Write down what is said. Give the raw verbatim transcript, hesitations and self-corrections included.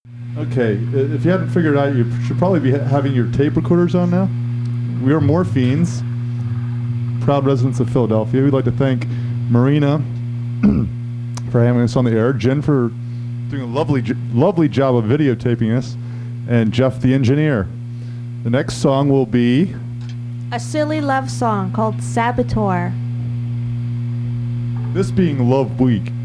Okay, i- if you hadn't figured out, you should probably be ha- having your tape recorders on now. We are Morphines, proud residents of Philadelphia. We'd like to thank Marina for having us on the air, Jen for doing a lovely, j- lovely job of videotaping us, and Jeff the engineer. The next song will be A silly love song called Saboteur. this being Love Week.